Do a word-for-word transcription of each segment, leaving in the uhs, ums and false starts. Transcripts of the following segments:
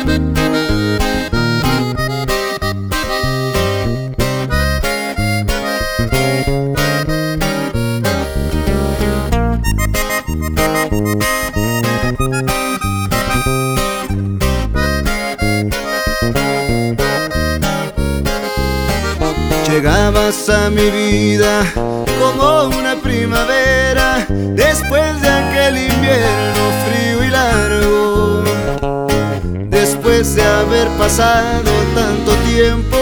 Llegabas a mi vida como una primavera después de aquel invierno frío y largo. Después de haber pasado tanto tiempo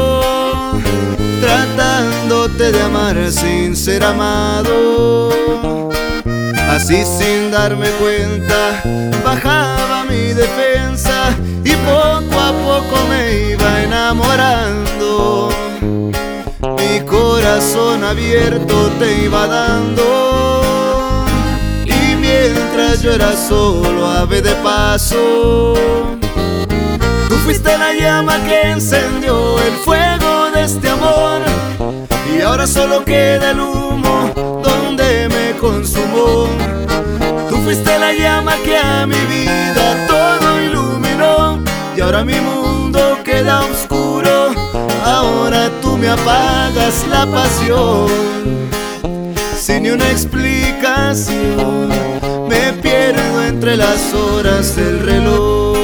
tratándote de amar sin ser amado, así sin darme cuenta bajaba mi defensa y poco a poco me iba enamorando. Mi corazón abierto te iba dando, y mientras yo era solo ave de paso, tú fuiste la llama que encendió el fuego de este amor. Y ahora solo queda el humo donde me consumó. Tú fuiste la llama que a mi vida todo iluminó, y ahora mi mundo queda oscuro. Ahora tú me apagas la pasión sin ni una explicación. Me pierdo entre las horas del reloj.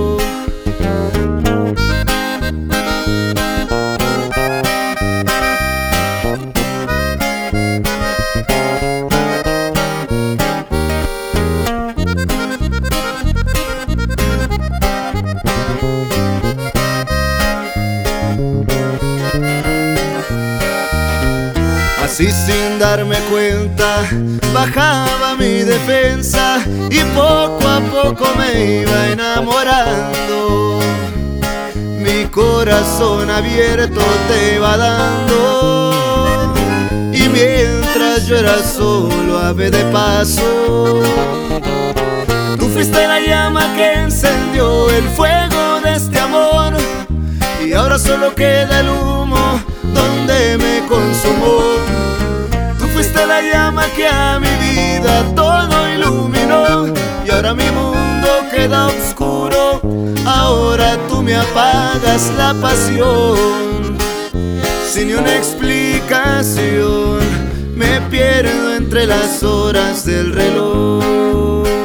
Así sin darme cuenta bajaba mi defensa y poco a poco me iba enamorando. Mi corazón abierto te iba dando, y mientras yo era solo ave de paso, tú fuiste la llama que encendió el fuego de este amor. Y ahora solo queda el humo donde me consumó. Tú fuiste la llama que a mi vida todo iluminó, y ahora mi mundo queda oscuro. Ahora tú me apagas la pasión sin ni una explicación. Me pierdo entre las horas del reloj.